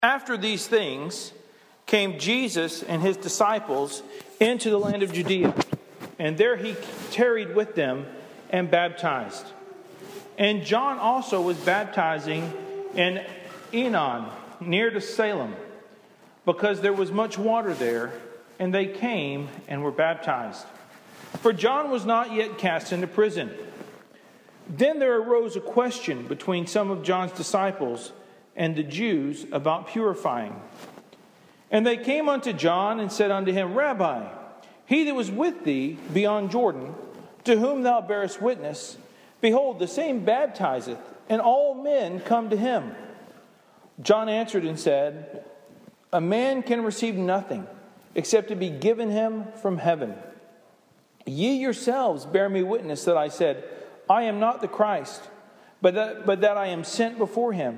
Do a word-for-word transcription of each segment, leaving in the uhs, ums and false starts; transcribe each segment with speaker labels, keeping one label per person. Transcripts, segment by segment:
Speaker 1: After these things came Jesus and his disciples into the land of Judea, and there he tarried with them and baptized. And John also was baptizing in Enon, near to Salem, because there was much water there, and they came and were baptized. For John was not yet cast into prison. Then there arose a question between some of John's disciples and the Jews about purifying. And they came unto John and said unto him, Rabbi, he that was with thee beyond Jordan, to whom thou bearest witness, behold, the same baptizeth, and all men come to him. John answered and said, A man can receive nothing, except to be given him from heaven. Ye yourselves bear me witness that I said, I am not the Christ, but that, but that I am sent before him.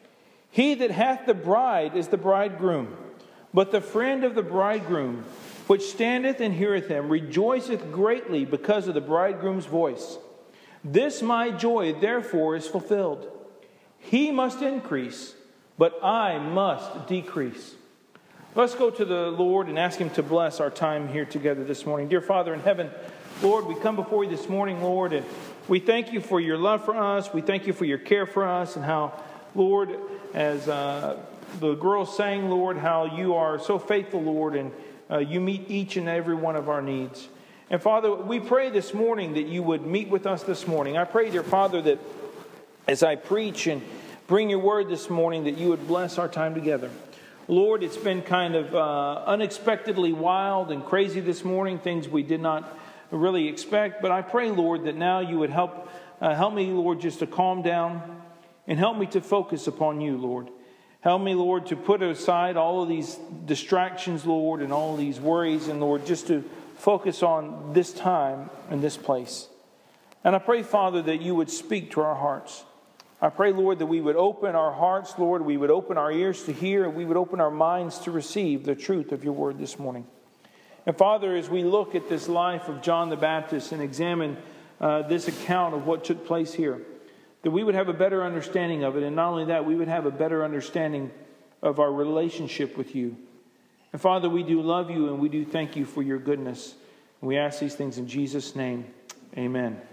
Speaker 1: He that hath the bride is the bridegroom, but the friend of the bridegroom, which standeth and heareth him, rejoiceth greatly because of the bridegroom's voice. This my joy therefore is fulfilled. He must increase, but I must decrease. Let's go to the Lord and ask him to bless our time here together this morning. Dear Father in heaven, Lord, we come before you this morning, Lord, and we thank you for your love for us. We thank you for your care for us, and how, Lord, as uh, the girl sang, Lord, how you are so faithful, Lord, and uh, you meet each and every one of our needs. And Father, we pray this morning that you would meet with us this morning. I pray, dear Father, that as I preach and bring your word this morning, that you would bless our time together. Lord, it's been kind of uh, unexpectedly wild and crazy this morning, things we did not really expect. But I pray, Lord, that now you would help uh, help me, Lord, just to calm down and help me to focus upon you, Lord. Help me, Lord, to put aside all of these distractions, Lord, and all of these worries, and Lord, just to focus on this time and this place. And I pray, Father, that you would speak to our hearts. I pray, Lord, that we would open our hearts, Lord, we would open our ears to hear, and we would open our minds to receive the truth of your word this morning. And Father, as we look at this life of John the Baptist and examine uh, this account of what took place here, that we would have a better understanding of it. And not only that, we would have a better understanding of our relationship with you. And Father, we do love you and we do thank you for your goodness. And we ask these things in Jesus' name. Amen.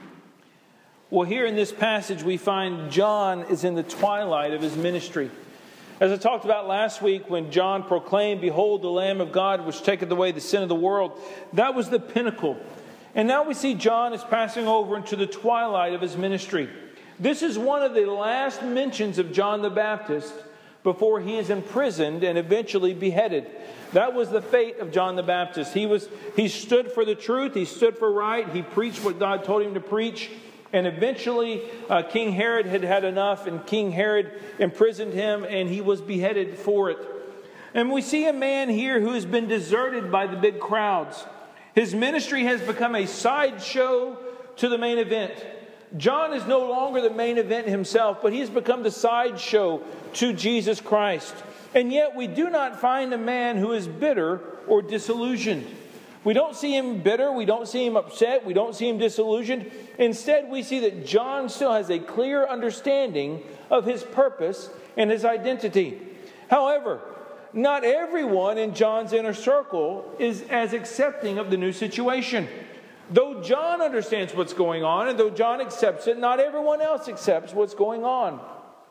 Speaker 1: Well, here in this passage, we find John is in the twilight of his ministry. As I talked about last week, when John proclaimed, Behold, the Lamb of God, which taketh away the sin of the world, that was the pinnacle. And now we see John is passing over into the twilight of his ministry. This is one of the last mentions of John the Baptist before he is imprisoned and eventually beheaded. That was the fate of John the Baptist. He was he stood for the truth. He stood for right. He preached what God told him to preach. And eventually uh, King Herod had had enough, and King Herod imprisoned him, and he was beheaded for it. And we see a man here who has been deserted by the big crowds. His ministry has become a sideshow to the main event. John is no longer the main event himself, but he's become the sideshow to Jesus Christ. And yet we do not find a man who is bitter or disillusioned. We don't see him bitter. We don't see him upset. We don't see him disillusioned. Instead, we see that John still has a clear understanding of his purpose and his identity. However, not everyone in John's inner circle is as accepting of the new situation. Though John understands what's going on, and though John accepts it, not everyone else accepts what's going on.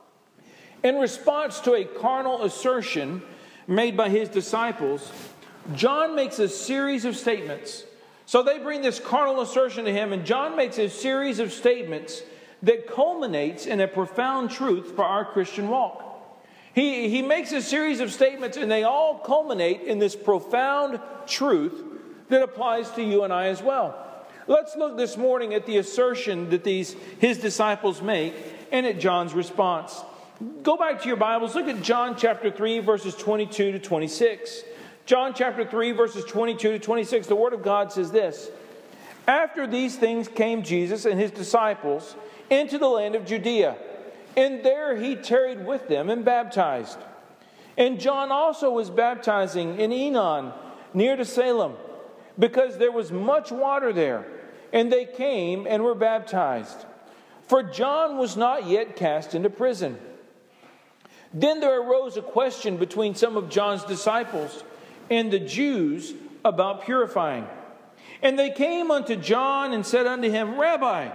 Speaker 1: In response to a carnal assertion made by his disciples, John makes a series of statements. So they bring this carnal assertion to him, and John makes a series of statements that culminates in a profound truth for our Christian walk. He, he makes a series of statements, and they all culminate in this profound truth that applies to you and I as well. Let's look this morning at the assertion that these his disciples make and at John's response. Go back to your Bibles. Look at John chapter three, verses twenty-two to twenty-six. John chapter three, verses twenty-two to twenty-six. The Word of God says this. After these things came Jesus and his disciples into the land of Judea, and there he tarried with them and baptized. And John also was baptizing in Enon, near to Salem, because there was much water there. And they came and were baptized. For John was not yet cast into prison. Then there arose a question between some of John's disciples and the Jews about purifying. And they came unto John and said unto him, Rabbi,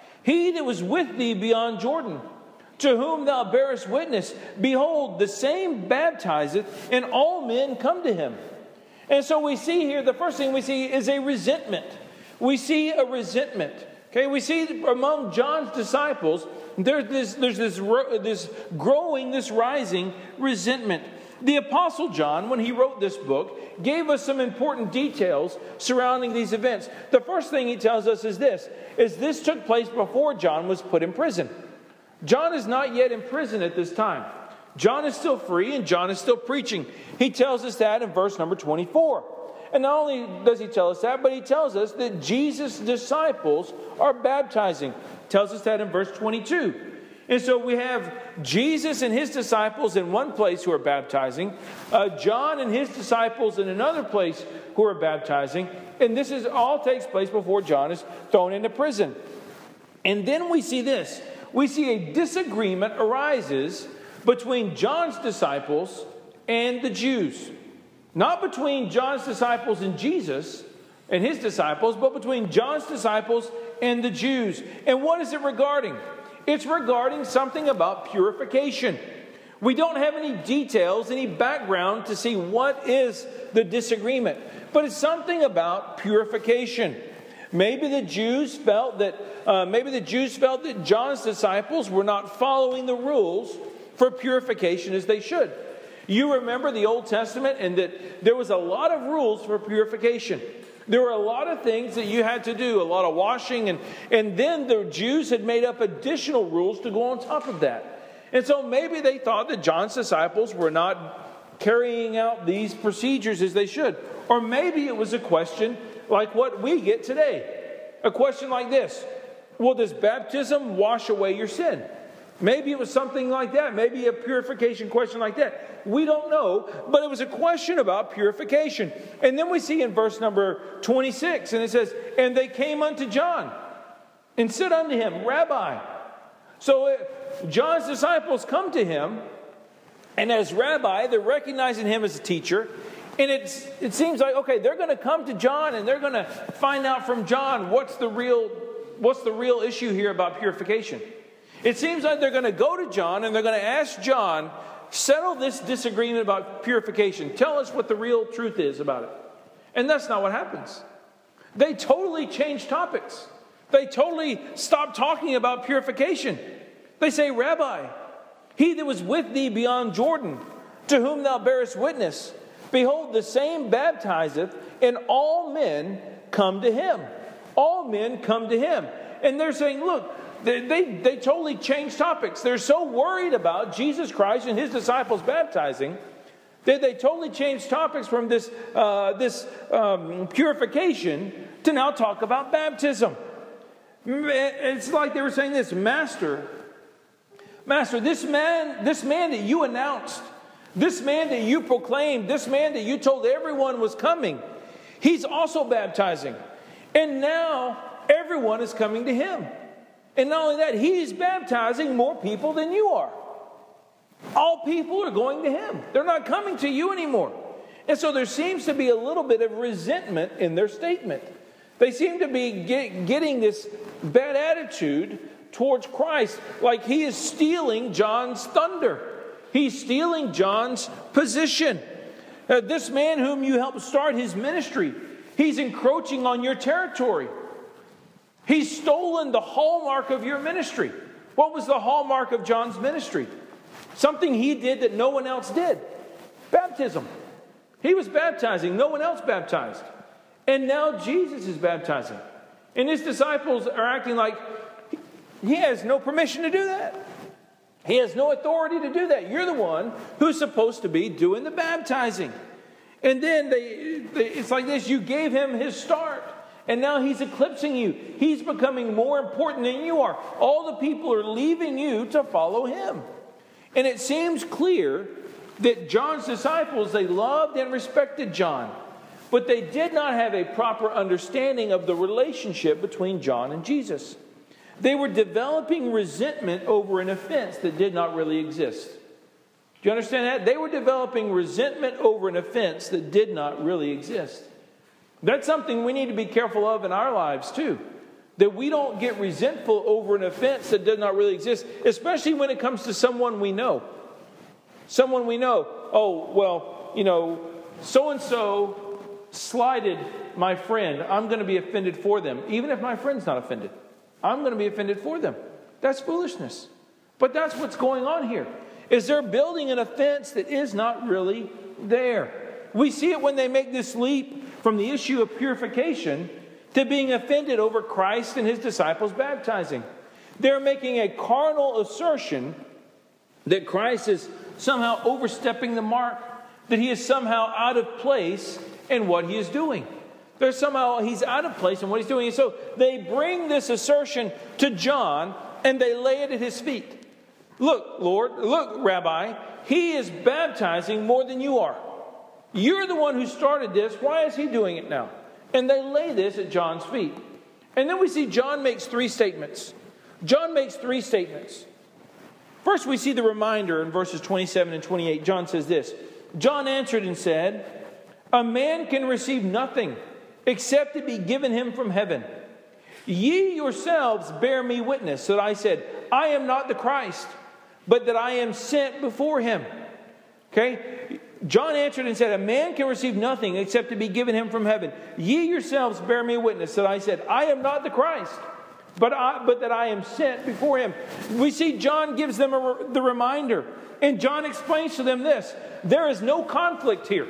Speaker 1: he that was with thee beyond Jordan, to whom thou bearest witness, behold, the same baptizeth, and all men come to him. And so we see here, the first thing we see is a resentment. We see a resentment. Okay, we see among John's disciples, there's this, there's this, this growing, this rising resentment. The Apostle John, when he wrote this book, gave us some important details surrounding these events. The first thing he tells us is this, is this took place before John was put in prison. John is not yet in prison at this time. John is still free and John is still preaching. He tells us that in verse number twenty-four. And not only does he tell us that, but he tells us that Jesus' disciples are baptizing. He tells us that in verse twenty-two. And so we have Jesus and his disciples in one place who are baptizing, uh, John and his disciples in another place who are baptizing, and this is all takes place before John is thrown into prison. And then we see this. We see a disagreement arises between John's disciples and the Jews. Not between John's disciples and Jesus and his disciples, but between John's disciples and the Jews. And what is it regarding? It's regarding something about purification. We don't have any details, any background to see what is the disagreement. But it's something about purification. Maybe the Jews felt that uh, maybe the Jews felt that John's disciples were not following the rules for purification as they should. You remember the Old Testament and that there was a lot of rules for purification. There were a lot of things that you had to do, a lot of washing, and, and then the Jews had made up additional rules to go on top of that. And so maybe they thought that John's disciples were not carrying out these procedures as they should. Or maybe it was a question like what we get today. A question like this: well, does baptism wash away your sin? Maybe it was something like that. Maybe a purification question like that. We don't know, but it was a question about purification. And then we see in verse number twenty-six, and it says, and they came unto John and said unto him, Rabbi. So uh, John's disciples come to him, and as Rabbi, they're recognizing him as a teacher. And it's, it seems like, okay, they're going to come to John, and they're going to find out from John what's the real, what's the real issue here about purification. It seems like they're going to go to John and they're going to ask John, settle this disagreement about purification. Tell us what the real truth is about it. And that's not what happens. They totally change topics. They totally stop talking about purification. They say, Rabbi, he that was with thee beyond Jordan, to whom thou bearest witness, behold, the same baptizeth, and all men come to him. All men come to him. And they're saying, look, They, they, they totally changed topics. They're so worried about Jesus Christ and his disciples baptizing that they totally changed topics from this, uh, this um, purification to now talk about baptism. It's like they were saying this, Master, Master, this man, this man that you announced, this man that you proclaimed, this man that you told everyone was coming, he's also baptizing. And now everyone is coming to him. And not only that, he's baptizing more people than you are. All people are going to him. They're not coming to you anymore. And so there seems to be a little bit of resentment in their statement. They seem to be get, getting this bad attitude towards Christ, like he is stealing John's thunder. He's stealing John's position. Uh, this man whom you helped start his ministry, he's encroaching on your territory. He's stolen the hallmark of your ministry. What was the hallmark of John's ministry? Something he did that no one else did. Baptism. He was baptizing. No one else baptized. And now Jesus is baptizing. And his disciples are acting like he has no permission to do that. He has no authority to do that. You're the one who's supposed to be doing the baptizing. And then they, they it's like this. You gave him his start. And now he's eclipsing you. He's becoming more important than you are. All the people are leaving you to follow him. And it seems clear that John's disciples, they loved and respected John. But they did not have a proper understanding of the relationship between John and Jesus. They were developing resentment over an offense that did not really exist. Do you understand that? They were developing resentment over an offense that did not really exist. That's something we need to be careful of in our lives too. That we don't get resentful over an offense that does not really exist, especially when it comes to someone we know. Someone we know. Oh, well, you know, so-and-so slighted my friend. I'm going to be offended for them. Even if my friend's not offended, I'm going to be offended for them. That's foolishness. But that's what's going on here. Is they're building an offense that is not really there. We see it when they make this leap from the issue of purification to being offended over Christ and his disciples baptizing. They're making a carnal assertion that Christ is somehow overstepping the mark, that he is somehow out of place in what he is doing. There's somehow he's out of place in what he's doing. And so they bring this assertion to John and they lay it at his feet. Look, Lord, look, Rabbi, he is baptizing more than you are. You're the one who started this. Why is he doing it now? And they lay this at John's feet. And then we see John makes three statements. John makes three statements. First, we see the reminder in verses twenty-seven and twenty-eight. John says this. John answered and said, a man can receive nothing except it be given him from heaven. Ye yourselves bear me witness that I said, I am not the Christ, but that I am sent before him. Okay? John answered and said, a man can receive nothing except to be given him from heaven. Ye yourselves bear me witness that I said, I am not the Christ, but I, but that I am sent before him. We see John gives them a, the reminder. And John explains to them this. There is no conflict here.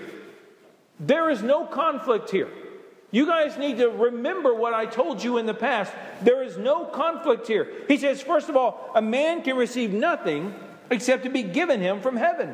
Speaker 1: There is no conflict here. You guys need to remember what I told you in the past. There is no conflict here. He says, first of all, a man can receive nothing except to be given him from heaven.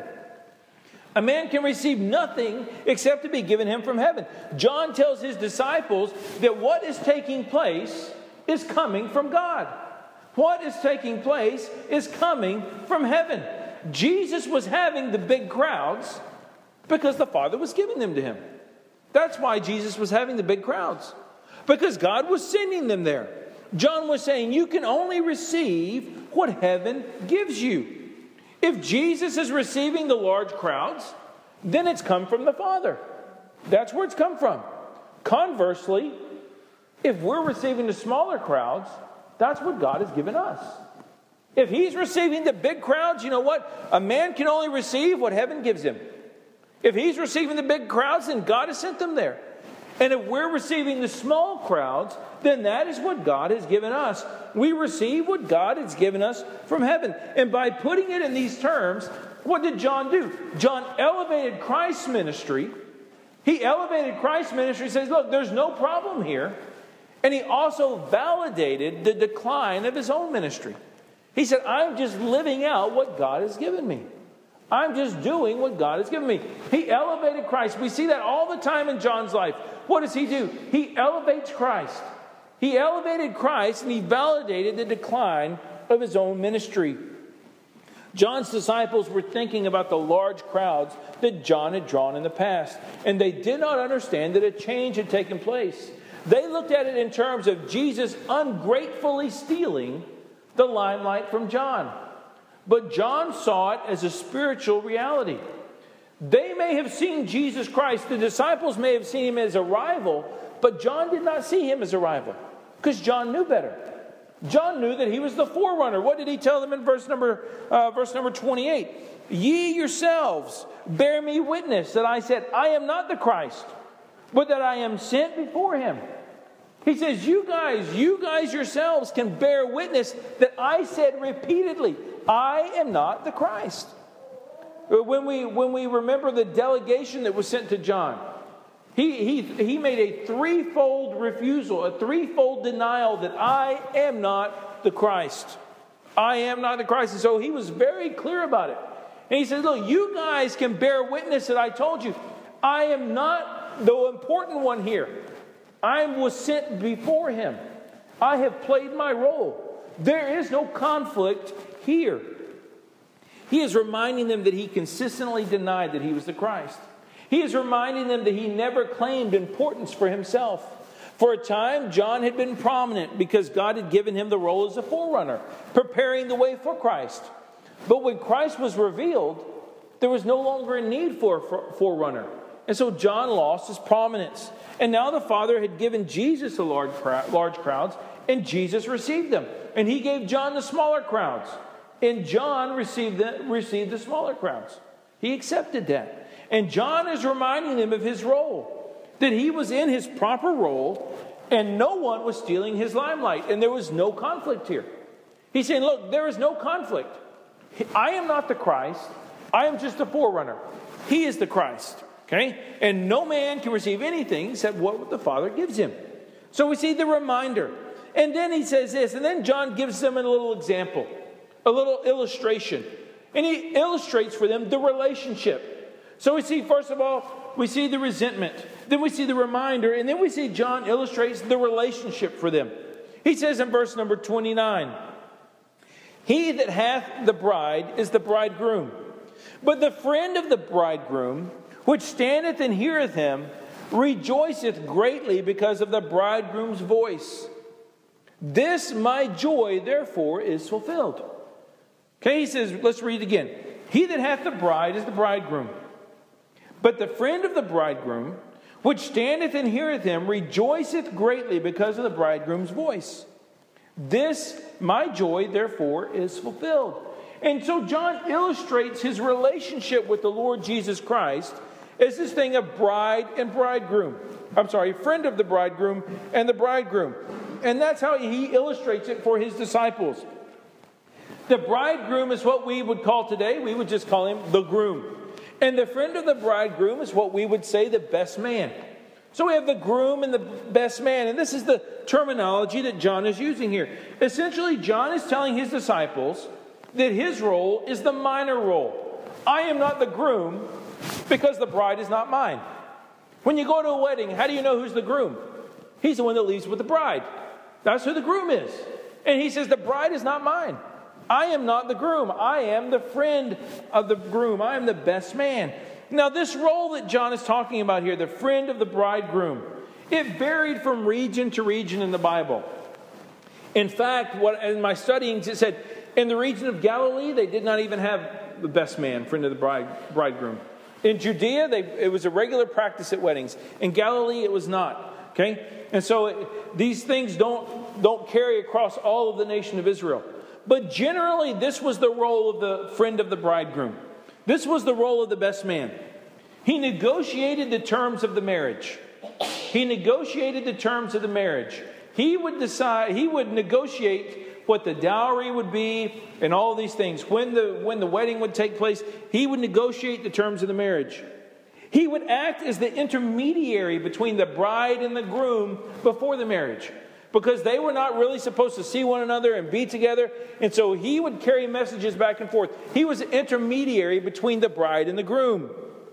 Speaker 1: A man can receive nothing except to be given him from heaven. John tells his disciples that what is taking place is coming from God. What is taking place is coming from heaven. Jesus was having the big crowds because the Father was giving them to him. That's why Jesus was having the big crowds. Because God was sending them there. John was saying you can only receive what heaven gives you. If Jesus is receiving the large crowds, then it's come from the Father. That's where it's come from. Conversely, if we're receiving the smaller crowds, that's what God has given us. If he's receiving the big crowds, you know what? A man can only receive what heaven gives him. If he's receiving the big crowds, then God has sent them there. And if we're receiving the small crowds, then that is what God has given us. We receive what God has given us from heaven. And by putting it in these terms, what did John do? John elevated Christ's ministry. He elevated Christ's ministry. He says, look, there's no problem here. And he also validated the decline of his own ministry. He said, I'm just living out what God has given me. I'm just doing what God has given me. He elevated Christ. We see that all the time in John's life. What does he do? He elevates Christ. He elevated Christ and he validated the decline of his own ministry. John's disciples were thinking about the large crowds that John had drawn in the past. And they did not understand that a change had taken place. They looked at it in terms of Jesus ungratefully stealing the limelight from John. But John saw it as a spiritual reality. They may have seen Jesus Christ. The disciples may have seen him as a rival, but John did not see him as a rival because John knew better. John knew that he was the forerunner. What did he tell them in verse number, uh, verse number twenty-eight? Ye yourselves bear me witness that I said, I am not the Christ, but that I am sent before him. He says, you guys, you guys yourselves can bear witness that I said repeatedly, I am not the Christ. When we, when we remember the delegation that was sent to John, he, he, he made a threefold refusal, a threefold denial that I am not the Christ. I am not the Christ. And so he was very clear about it. And he said, look, you guys can bear witness that I told you, I am not the important one here. I was sent before him. I have played my role. There is no conflict here. He is reminding them that he consistently denied that he was the Christ. He is reminding them that he never claimed importance for himself. For a time, John had been prominent because God had given him the role as a forerunner, preparing the way for Christ. But when Christ was revealed, There was no longer a need for a forerunner. And so John lost his prominence. And now the Father had given Jesus a large, crowd, large crowds, and Jesus received them. And he gave John the smaller crowds. And John received the, received the smaller crowds. He accepted that. And John is reminding them of his role. That he was in his proper role, and no one was stealing his limelight. And there was no conflict here. He's saying, look, there is no conflict. I am not the Christ. I am just a forerunner. He is the Christ. Okay? And no man can receive anything except what the Father gives him. So we see the reminder. And then he says this, and then John gives them a little example, a little illustration. And he illustrates for them the relationship. So we see, first of all, we see the resentment. Then we see the reminder. And then we see John illustrates the relationship for them. He says in verse number twenty-nine, he that hath the bride is the bridegroom. But the friend of the bridegroom, which standeth and heareth him, rejoiceth greatly because of the bridegroom's voice. This my joy, therefore, is fulfilled. Okay, he says, let's read again. He that hath the bride is the bridegroom. But the friend of the bridegroom, which standeth and heareth him, rejoiceth greatly because of the bridegroom's voice. This my joy, therefore, is fulfilled. And so John illustrates his relationship with the Lord Jesus Christ as this thing of bride and bridegroom. I'm sorry, friend of the bridegroom and the bridegroom. And that's how he illustrates it for his disciples. The bridegroom is what we would call today, we would just call him the groom. And the friend of the bridegroom is what we would say the best man. So we have the groom and the best man. And this is the terminology that John is using here. Essentially, John is telling his disciples that his role is the minor role. I am not the groom because the bride is not mine. When you go to a wedding, how do you know who's the groom? He's the one that leaves with the bride. That's who the groom is. And he says, the bride is not mine. I am not the groom. I am the friend of the groom. I am the best man. Now, this role that John is talking about here, the friend of the bridegroom, it varied from region to region in the Bible. In fact, what in my studyings, it said, in the region of Galilee, they did not even have the best man, friend of the bride, bridegroom. In Judea, they, it was a regular practice at weddings. In Galilee, it was not. Okay? And so it, these things don't, don't carry across all of the nation of Israel. But generally, this was the role of the friend of the bridegroom. This was the role of the best man. He negotiated the terms of the marriage. He negotiated the terms of the marriage. He would decide, he would negotiate what the dowry would be and all of these things. When the, when the wedding would take place, he would negotiate the terms of the marriage. He would act as the intermediary between the bride and the groom before the marriage, because they were not really supposed to see one another and be together. And so he would carry messages back and forth. He was an intermediary between the bride and the groom.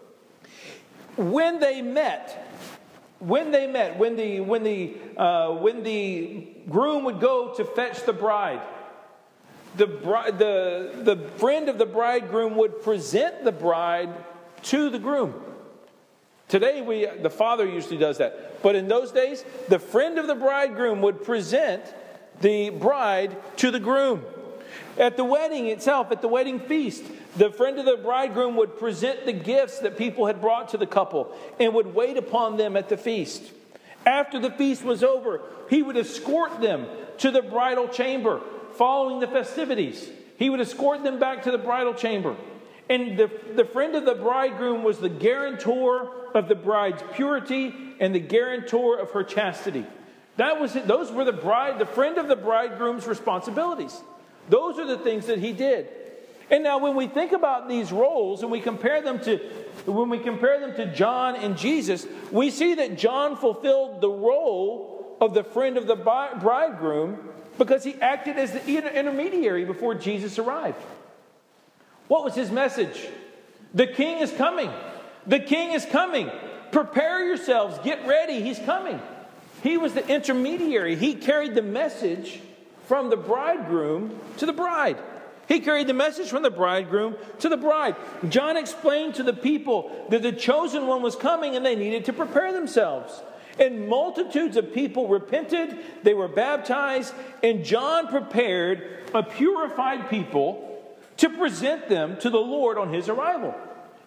Speaker 1: When they met, when they met, when the when the uh, when the groom would go to fetch the bride, the bride, the the friend of the bridegroom would present the bride to the groom. Today, we the father usually does that. But in those days, the friend of the bridegroom would present the bride to the groom. At the wedding itself, at the wedding feast, the friend of the bridegroom would present the gifts that people had brought to the couple and would wait upon them at the feast. After the feast was over, he would escort them to the bridal chamber following the festivities. He would escort them back to the bridal chamber. And the, the friend of the bridegroom was the guarantor of the bride's purity and the guarantor of her chastity. That was it. Those were the bride, the friend of the bridegroom's responsibilities. Those are the things that he did. And now when we think about these roles and we compare them to when we compare them to John and Jesus, we see that John fulfilled the role of the friend of the bridegroom because he acted as the intermediary before Jesus arrived. What was his message? The king is coming. The king is coming. Prepare yourselves. Get ready. He's coming. He was the intermediary. He carried the message from the bridegroom to the bride. He carried the message from the bridegroom to the bride. John explained to the people that the chosen one was coming and they needed to prepare themselves. And multitudes of people repented. They were baptized. And John prepared a purified people to present them to the Lord on his arrival.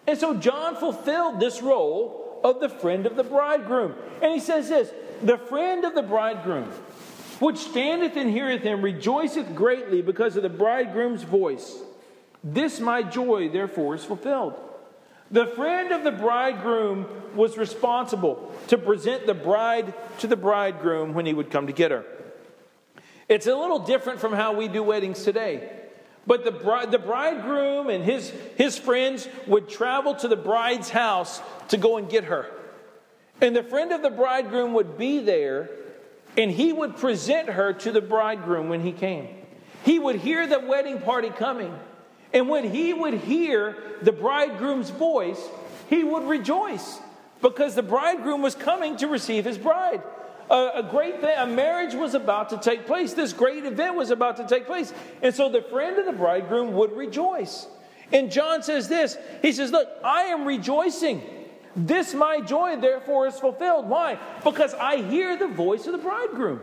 Speaker 1: And so John fulfilled this role of the friend of the bridegroom. And he says this, the friend of the bridegroom, which standeth and heareth him, rejoiceth greatly because of the bridegroom's voice. This my joy, therefore, is fulfilled. The friend of the bridegroom was responsible to present the bride to the bridegroom when he would come to get her. It's a little different from how we do weddings today. But the bride, the bridegroom and his, his friends would travel to the bride's house to go and get her. And the friend of the bridegroom would be there, and he would present her to the bridegroom when he came. He would hear the wedding party coming. And when he would hear the bridegroom's voice, he would rejoice because the bridegroom was coming to receive his bride. A, a great thing, a marriage was about to take place. This great event was about to take place. And so the friend of the bridegroom would rejoice. And John says this, he says, look, I am rejoicing. This my joy, therefore, is fulfilled. Why? Because I hear the voice of the bridegroom.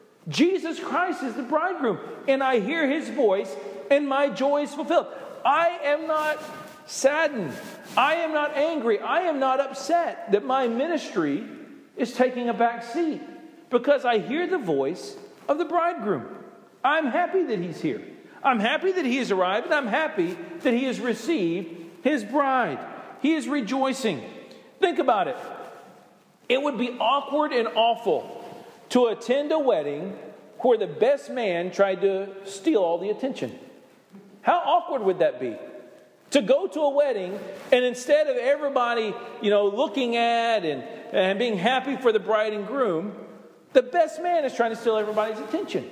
Speaker 1: Jesus Christ is the bridegroom. And I hear his voice, and my joy is fulfilled. I am not saddened. I am not angry. I am not upset that my ministry is taking a back seat because I hear the voice of the bridegroom. I'm happy that he's here. I'm happy that he has arrived, and I'm happy that he has received his bride. He is rejoicing. Think about it. It would be awkward and awful to attend a wedding where the best man tried to steal all the attention. How awkward would that be? To go to a wedding and instead of everybody, you know, looking at and, and being happy for the bride and groom, the best man is trying to steal everybody's attention.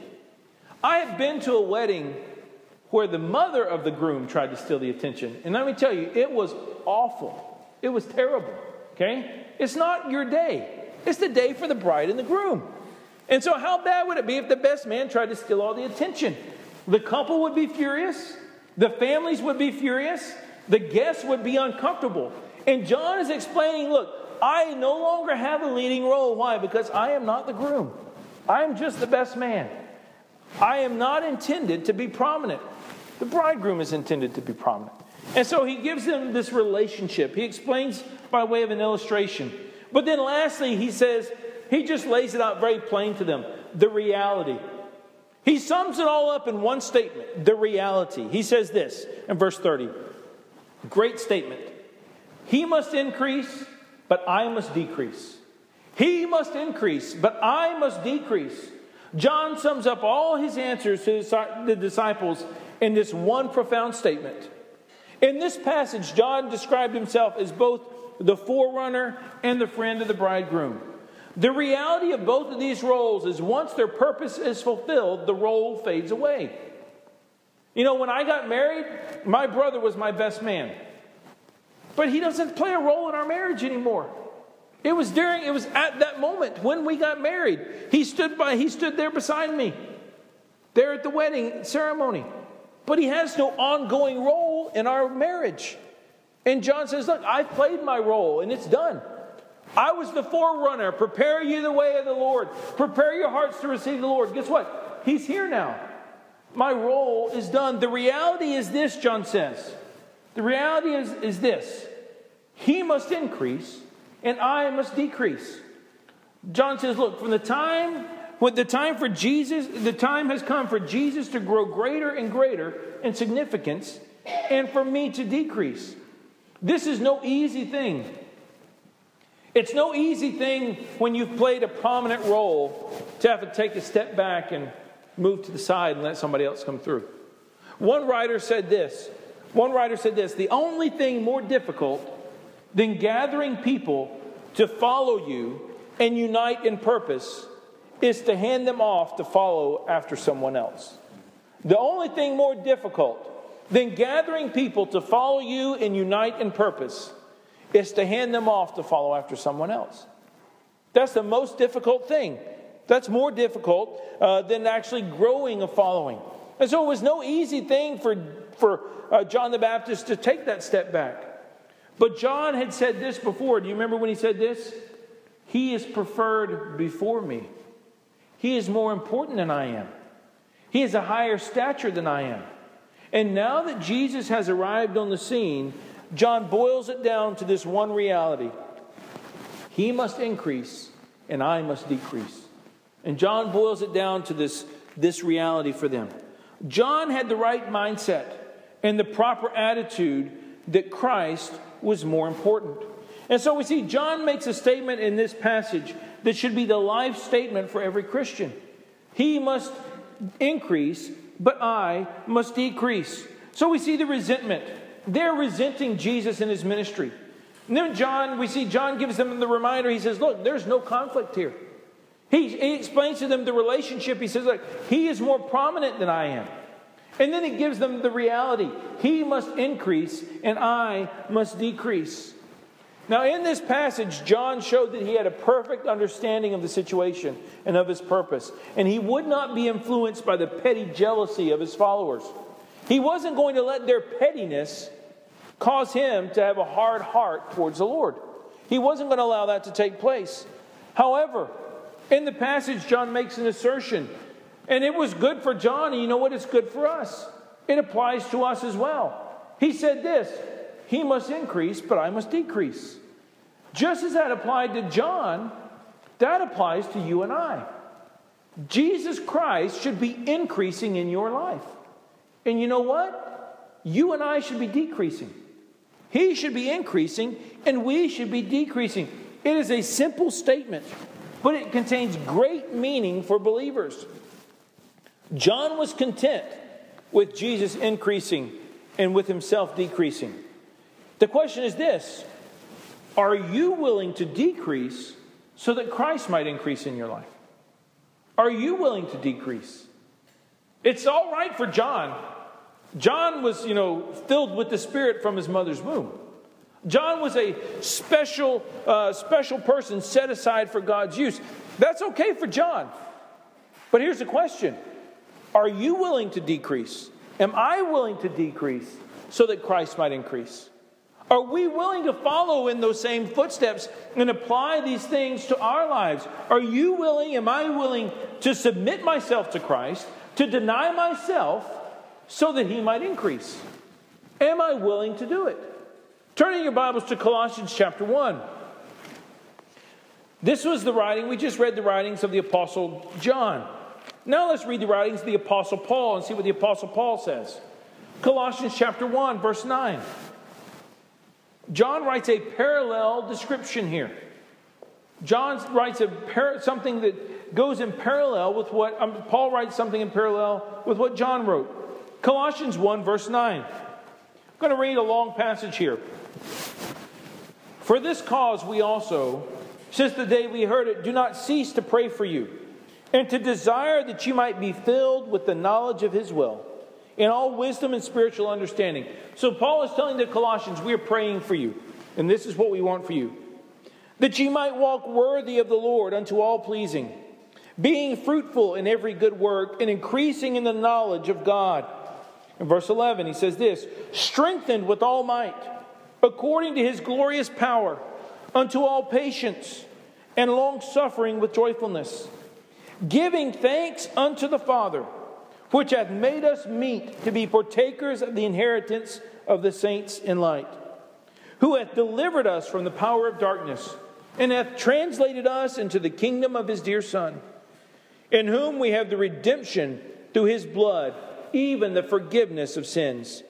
Speaker 1: I have been to a wedding where the mother of the groom tried to steal the attention. And let me tell you, it was awful. It was terrible. Okay? It's not your day. It's the day for the bride and the groom. And so how bad would it be if the best man tried to steal all the attention? The couple would be furious. The families would be furious. The guests would be uncomfortable. And John is explaining, look, I no longer have a leading role. Why? Because I am not the groom. I am just the best man. I am not intended to be prominent. The bridegroom is intended to be prominent. And so he gives them this relationship. He explains by way of an illustration. But then lastly, he says, he just lays it out very plain to them. The reality. He sums it all up in one statement. The reality. He says this in verse thirty. Great statement. He must increase, but I must decrease. He must increase, but I must decrease. John sums up all his answers to the disciples in this one profound statement. In this passage, John described himself as both the forerunner and the friend of the bridegroom. The reality of both of these roles is once their purpose is fulfilled, the role fades away. You know, when I got married, my brother was my best man. But he doesn't play a role in our marriage anymore. It was during, it was at that moment when we got married. He stood by, he stood there beside me, there at the wedding ceremony. But he has no ongoing role in our marriage. And John says, look, I've played my role and it's done. I was the forerunner. Prepare you the way of the Lord. Prepare your hearts to receive the Lord. Guess what? He's here now. My role is done. The reality is this, John says. The reality is, is this. He must increase and I must decrease. John says, look, from the time, when the time for Jesus, the time has come for Jesus to grow greater and greater in significance and for me to decrease. This is no easy thing. It's no easy thing when you've played a prominent role to have to take a step back and move to the side and let somebody else come through. One writer said this. One writer said this. The only thing more difficult than gathering people to follow you and unite in purpose is to hand them off to follow after someone else. The only thing more difficult than gathering people to follow you and unite in purpose is to hand them off to follow after someone else. That's the most difficult thing. That's more difficult uh, than actually growing a following. And so it was no easy thing for, for uh, John the Baptist to take that step back. But John had said this before. Do you remember when he said this? He is preferred before me. He is more important than I am. He is a higher stature than I am. And now that Jesus has arrived on the scene, John boils it down to this one reality. He must increase and I must decrease. And John boils it down to this, this reality for them. John had the right mindset and the proper attitude that Christ was more important. And so we see John makes a statement in this passage that should be the life statement for every Christian. He must increase, but I must decrease. So we see the resentment. They're resenting Jesus and his ministry. And then John, we see John gives them the reminder. He says, look, there's no conflict here. He, he explains to them the relationship. He says, look, he is more prominent than I am. And then he gives them the reality. He must increase and I must decrease. Now in this passage, John showed that he had a perfect understanding of the situation and of his purpose. And he would not be influenced by the petty jealousy of his followers. He wasn't going to let their pettiness cause him to have a hard heart towards the Lord. He wasn't going to allow that to take place. However, in the passage, John makes an assertion. And it was good for John, and you know what? It's good for us. It applies to us as well. He said this, he must increase, but I must decrease. Just as that applied to John, that applies to you and I. Jesus Christ should be increasing in your life. And you know what? You and I should be decreasing. He should be increasing, and we should be decreasing. It is a simple statement, but it contains great meaning for believers. John was content with Jesus increasing and with himself decreasing. The question is this: are you willing to decrease so that Christ might increase in your life? Are you willing to decrease? It's all right for John. John was, you know, filled with the Spirit from his mother's womb. John was a special, uh, special person set aside for God's use. That's okay for John. But here's the question. Are you willing to decrease? Am I willing to decrease so that Christ might increase? Are we willing to follow in those same footsteps and apply these things to our lives? Are you willing, am I willing to submit myself to Christ, to deny myself so that he might increase? Am I willing to do it? Turning your Bibles to Colossians chapter one. This was the writing, we just read the writings of the Apostle John. Now let's read the writings of the Apostle Paul and see what the Apostle Paul says. Colossians chapter one, verse nine. John writes a parallel description here. John writes a par- something that goes in parallel with what, um, Paul writes something in parallel with what John wrote. Colossians one, verse nine. I'm going to read a long passage here. For this cause we also, since the day we heard it, do not cease to pray for you, and to desire that you might be filled with the knowledge of his will, in all wisdom and spiritual understanding. So Paul is telling the Colossians, we are praying for you, and this is what we want for you. That you might walk worthy of the Lord unto all pleasing, being fruitful in every good work, and increasing in the knowledge of God. In verse eleven, he says this, strengthened with all might, according to his glorious power, unto all patience and long-suffering with joyfulness, giving thanks unto the Father, which hath made us meet to be partakers of the inheritance of the saints in light, who hath delivered us from the power of darkness, and hath translated us into the kingdom of his dear Son, in whom we have the redemption through his blood, even the forgiveness of sins,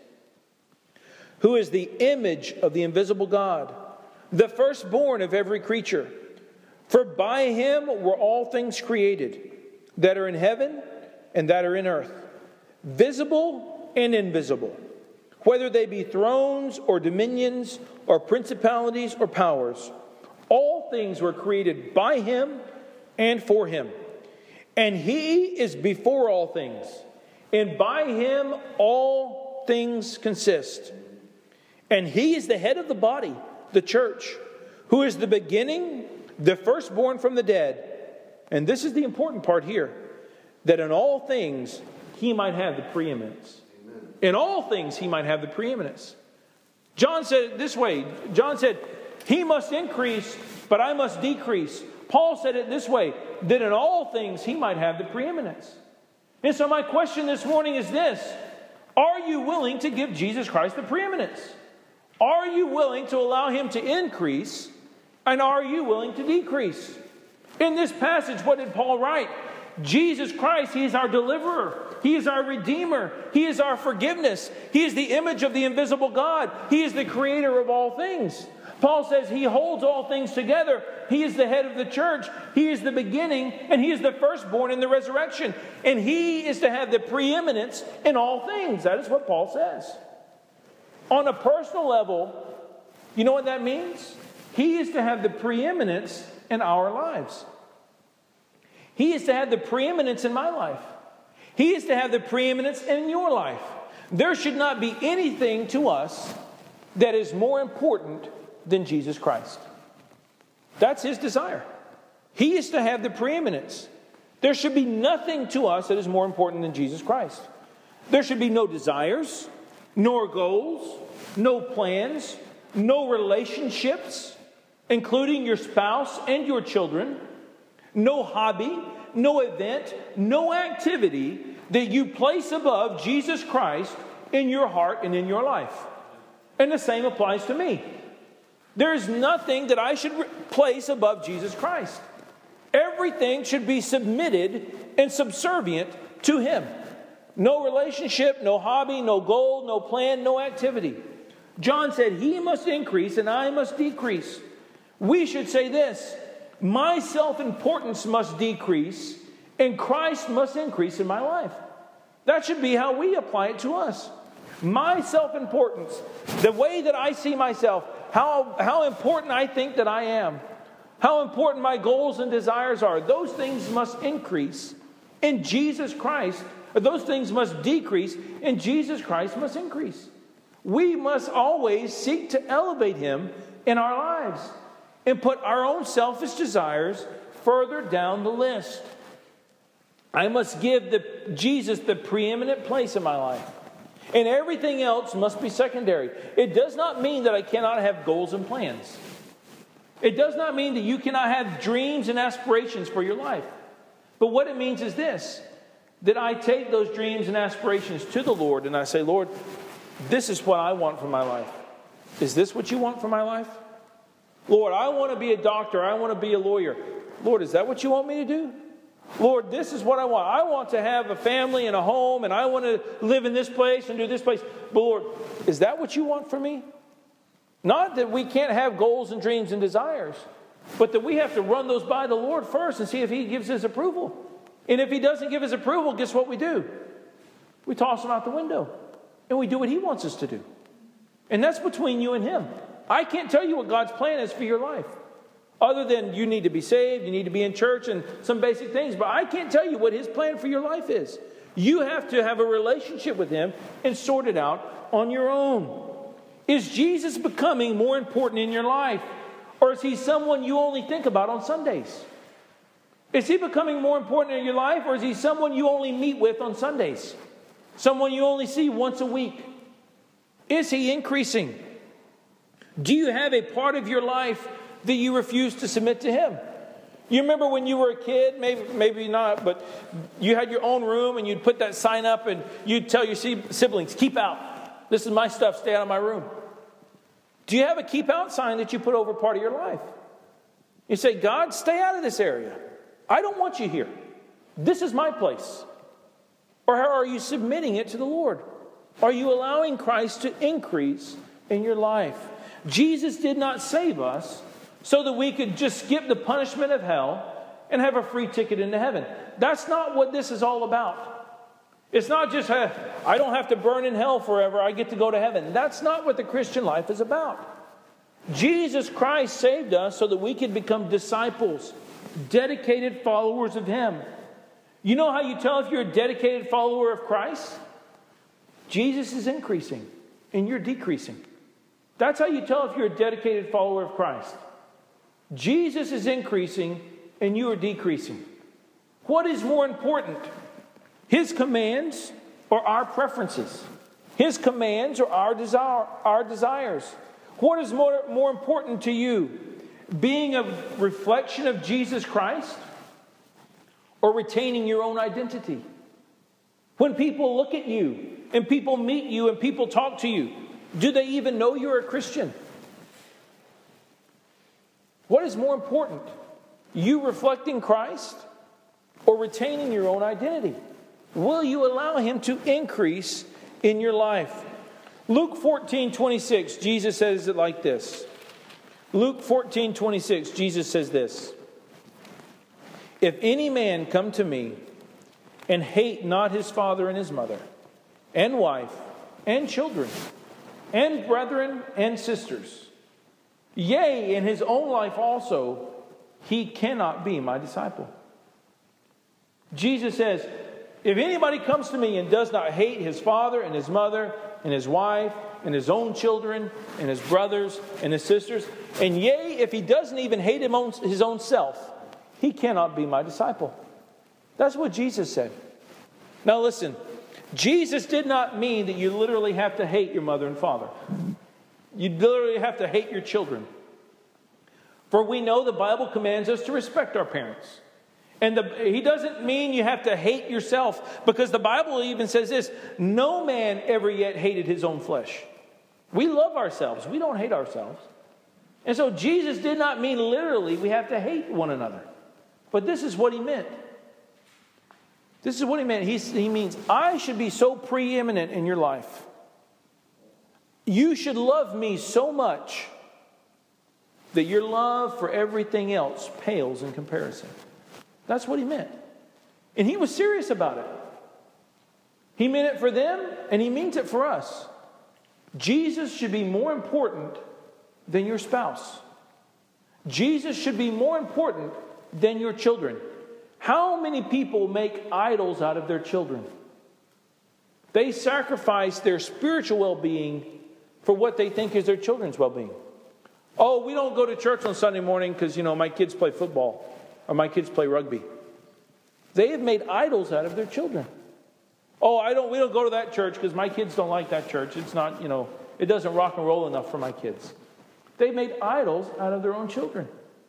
Speaker 1: who is the image of the invisible God, the firstborn of every creature. For by him were all things created, that are in heaven and that are in earth, visible and invisible, whether they be thrones or dominions or principalities or powers. All things were created by him and for him. And he is before all things, and by him all things consist. And he is the head of the body, the church, who is the beginning, the firstborn from the dead. And this is the important part here, that in all things he might have the preeminence. Amen. In all things he might have the preeminence. John said it this way. John said, he must increase, but I must decrease. Paul said it this way, that in all things he might have the preeminence. And so my question this morning is this: are you willing to give Jesus Christ the preeminence? Are you willing to allow him to increase? And are you willing to decrease? In this passage, what did Paul write? Jesus Christ, he is our deliverer. He is our redeemer. He is our forgiveness. He is the image of the invisible God. He is the creator of all things. Paul says he holds all things together. He is the head of the church. He is the beginning, and he is the firstborn in the resurrection. And he is to have the preeminence in all things. That is what Paul says. On a personal level, you know what that means? He is to have the preeminence in our lives. He is to have the preeminence in my life. He is to have the preeminence in your life. There should not be anything to us that is more important than Jesus Christ. That's his desire. He is to have the preeminence. There should be nothing to us that is more important than Jesus Christ. There should be no desires, nor goals, no plans, no relationships, including your spouse and your children, no hobby, no event, no activity that you place above Jesus Christ in your heart and in your life. And the same applies to me. There is nothing that I should place above Jesus Christ. Everything should be submitted and subservient to him. No relationship, no hobby, no goal, no plan, no activity. John said, he must increase and I must decrease. We should say this: my self-importance must decrease and Christ must increase in my life. That should be how we apply it to us. My self-importance, the way that I see myself, how, how important I think that I am, how important my goals and desires are, those things must increase in Jesus Christ. Those things must decrease and Jesus Christ must increase. We must always seek to elevate him in our lives and put our own selfish desires further down the list. I must give the, Jesus the preeminent place in my life. And everything else must be secondary. It does not mean that I cannot have goals and plans. It does not mean that you cannot have dreams and aspirations for your life. But what it means is this: that I take those dreams and aspirations to the Lord and I say, Lord, this is what I want for my life. Is this what you want for my life? Lord, I want to be a doctor. I want to be a lawyer. Lord, is that what you want me to do? Lord, this is what I want. I want to have a family and a home, and I want to live in this place and do this place. But Lord, is that what you want for me? Not that we can't have goals and dreams and desires, but that we have to run those by the Lord first and see if he gives his approval. And if he doesn't give his approval, guess what we do? We toss him out the window, and we do what he wants us to do. And that's between you and him. I can't tell you what God's plan is for your life, other than you need to be saved, you need to be in church and some basic things. But I can't tell you what his plan for your life is. You have to have a relationship with him and sort it out on your own. Is Jesus becoming more important in your life? Or is he someone you only think about on Sundays? Is he becoming more important in your life? Or is he someone you only meet with on Sundays? Someone you only see once a week? Is he increasing? Do you have a part of your life that you refuse to submit to him? You remember when you were a kid, maybe maybe not, but you had your own room and you'd put that sign up and you'd tell your siblings, keep out. This is my stuff, stay out of my room. Do you have a keep out sign that you put over part of your life? You say, God, stay out of this area. I don't want you here. This is my place. Or how are you submitting it to the Lord? Are you allowing Christ to increase in your life? Jesus did not save us so that we could just skip the punishment of hell and have a free ticket into heaven. That's not what this is all about. It's not just, hey, I don't have to burn in hell forever, I get to go to heaven. That's not what the Christian life is about. Jesus Christ saved us so that we could become disciples, dedicated followers of him. You know how you tell if you're a dedicated follower of Christ? Jesus is increasing and you're decreasing. That's how you tell if you're a dedicated follower of Christ. Jesus is increasing and you are decreasing. What is more important? His commands or our preferences? His commands or our desire, our desires? What is more, more important to you? Being a reflection of Jesus Christ or retaining your own identity? When people look at you and people meet you and people talk to you, Do they even know you're a Christian? What is more important? You reflecting Christ or retaining your own identity? Will you allow Him to increase in your life? Luke fourteen twenty-six, Jesus says it like this. Luke fourteen twenty-six, Jesus says this. If any man come to me and hate not his father and his mother, and wife, and children, and brethren and sisters, yea, in his own life also, he cannot be my disciple. Jesus says, if anybody comes to me and does not hate his father and his mother and his wife and his own children and his brothers and his sisters, and yea, if he doesn't even hate him own, his own self, he cannot be my disciple. That's what Jesus said. Now listen, Jesus did not mean that you literally have to hate your mother and father. You literally have to hate your children. For we know the Bible commands us to respect our parents. And the, he doesn't mean you have to hate yourself, because the Bible even says this, no man ever yet hated his own flesh. We love ourselves. We don't hate ourselves. And so Jesus did not mean literally we have to hate one another. But this is what he meant. This is what he meant. He, he means I should be so preeminent in your life. You should love me so much that your love for everything else pales in comparison. That's what he meant. And he was serious about it. He meant it for them, and he means it for us. Jesus should be more important than your spouse. Jesus should be more important than your children. How many people make idols out of their children? They sacrifice their spiritual well-being for what they think is their children's well-being. Oh, we don't go to church on Sunday morning because, you know, my kids play football or my kids play rugby. They have made idols out of their children. Oh, I don't. We don't go to that church because my kids don't like that church. It's not, you know, it doesn't rock and roll enough for my kids. They made idols out of their own children.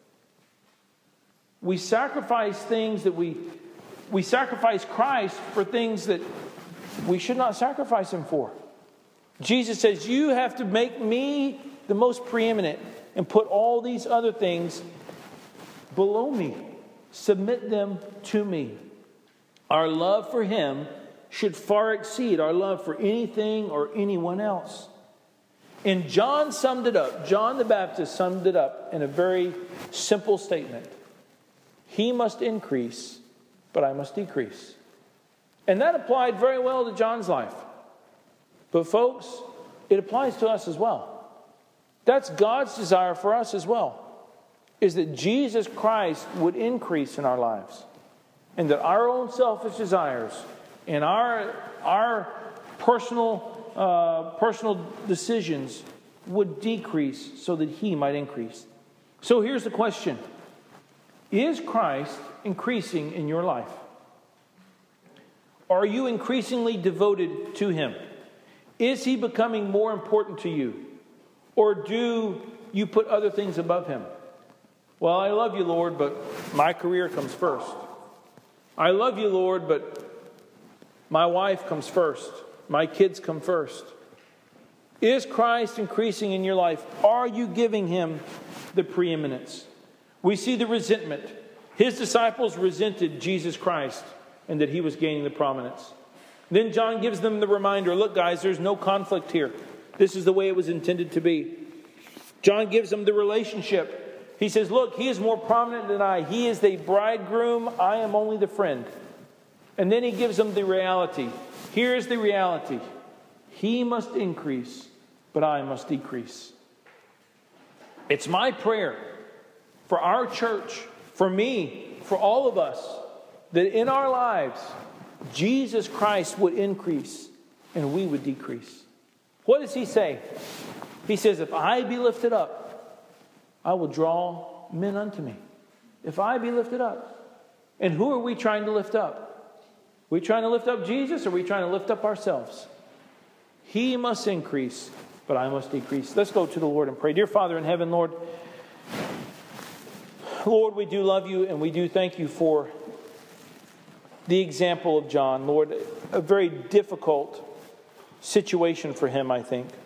Speaker 1: We sacrifice things that we, we sacrifice Christ for things that we should not sacrifice Him for. Jesus says, you have to make me the most preeminent and put all these other things below me. Submit them to me. Our love for Him should far exceed our love for anything or anyone else. And John summed it up. John the Baptist summed it up in a very simple statement. He must increase, but I must decrease. And that applied very well to John's life. But folks, it applies to us as well. That's God's desire for us as well, is that Jesus Christ would increase in our lives. And that our own selfish desires and our, our personal, uh, personal decisions would decrease so that He might increase. So here's the question. Is Christ increasing in your life? Are you increasingly devoted to Him? Is He becoming more important to you? Or do you put other things above Him? Well, I love you, Lord, but my career comes first. I love you, Lord, but my wife comes first. My kids come first. Is Christ increasing in your life? Are you giving Him the preeminence? We see the resentment. His disciples resented Jesus Christ and that He was gaining the prominence. Then John gives them the reminder, look guys, there's no conflict here. This is the way it was intended to be. John gives them the relationship. He says, look, He is more prominent than I. He is the bridegroom. I am only the friend. And then He gives them the reality. Here's the reality. He must increase, but I must decrease. It's my prayer for our church, for me, for all of us, that in our lives, Jesus Christ would increase and we would decrease. What does He say? He says, if I be lifted up, I will draw men unto me. If I be lifted up. And who are we trying to lift up? Are we trying to lift up Jesus, or are we trying to lift up ourselves? He must increase, but I must decrease. Let's go to the Lord and pray. Dear Father in heaven, Lord, Lord, we do love You and we do thank You for the example of John. Lord, a very difficult situation for him, I think.